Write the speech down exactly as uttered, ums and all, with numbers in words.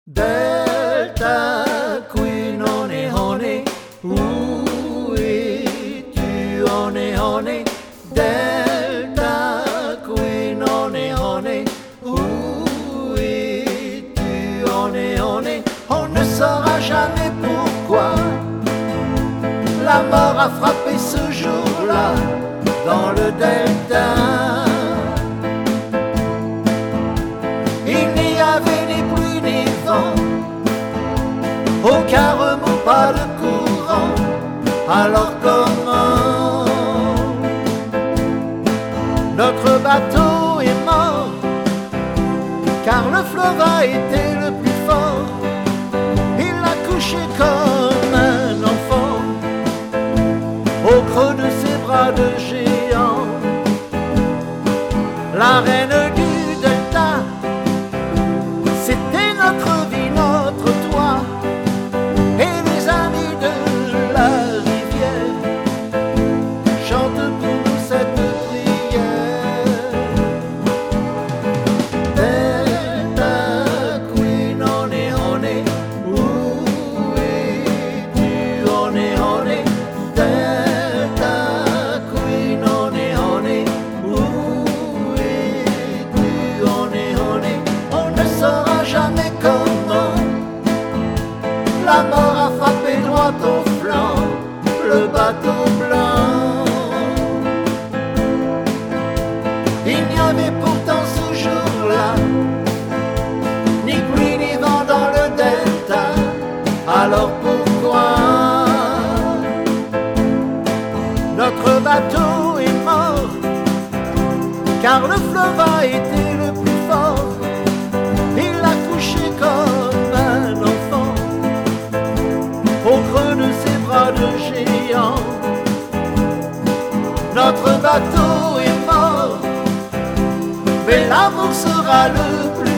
Delta Queen, honey, honey, où es-tu, honey, honey? Delta Queen, honey, honey, où es-tu, honey, honey? On ne saura jamais pourquoi la mort a frappé ce jour-là dans le delta. Il n'y avait ni pluie ni vent, aucun remous, pas de courant. Alors comment notre bateau est mort, car le fleuve a été le plus fort. Il a couché comme un enfant au creux de ses bras de géant. La reine du delta, c'était notre vie, notre toit, et les amis de la rivière chantent pour nous cette prière. Delta Queen, honey, honey, où es-tu, honey, honey? Delta Queen, honey, honey, où es-tu, honey, honey? On ne saura jamais comment la mort a frappé droit au flanc le bateau blanc. Il n'y avait pourtant ce jour-là ni pluie ni vent dans le delta. Alors pourquoi notre bateau est mort? Car le fleuve a été le plus fort. Il a couché comme un enfant au creux de ses bras de géant. Notre bateau est mort, mais l'amour sera le plus